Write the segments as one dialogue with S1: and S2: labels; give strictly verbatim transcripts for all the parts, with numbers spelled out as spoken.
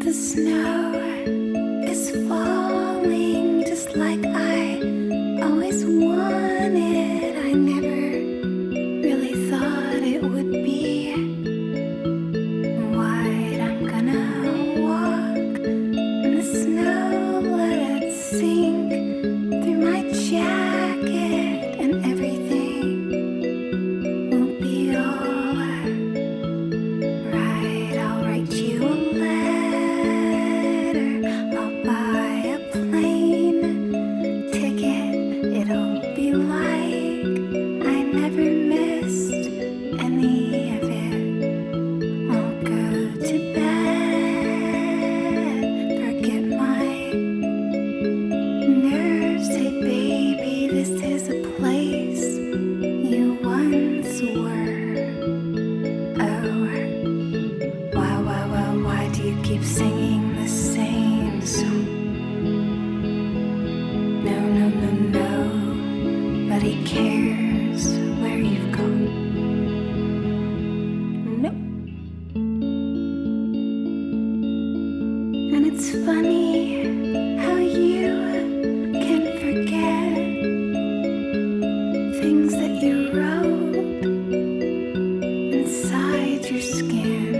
S1: The snow is falling just like I always wanted. I never really thought it would be white. I'm gonna walk in the snow, let it sink through my jacket, and everything will be alright. I'll write you a letter, I'll buy a plane ticket. It'll be like I never missed any of it. I'll go to bed, forget my nerves. Hey baby, this is a place you once were. Oh, why, why, why, why do you keep singing the same song? No, no, no, nobody cares where you've gone. Nope. And it's funny how you can forget things that you wrote inside your skin,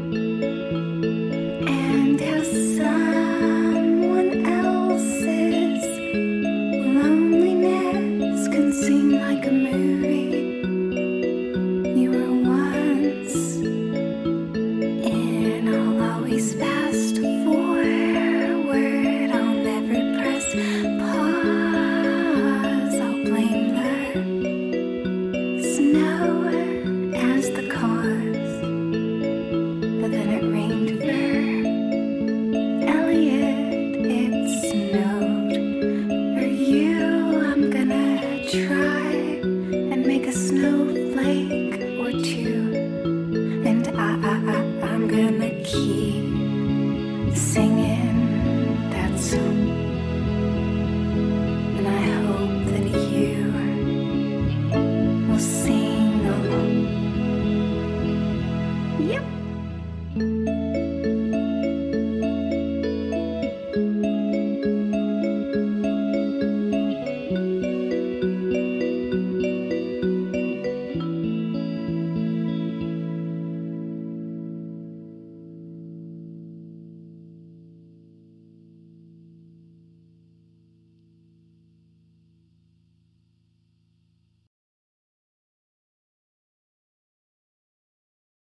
S1: and how someone else's loneliness can seem like a movie you were once in. I'll always fast forward, I'll never press pause. I'll blame the snow as the cause, but then it rained for Elliot, it snowed for you. I'm gonna try and make a snowflake or two, and I, I, I, I'm gonna keep singing that song, and I hope that you will sing along. Yep.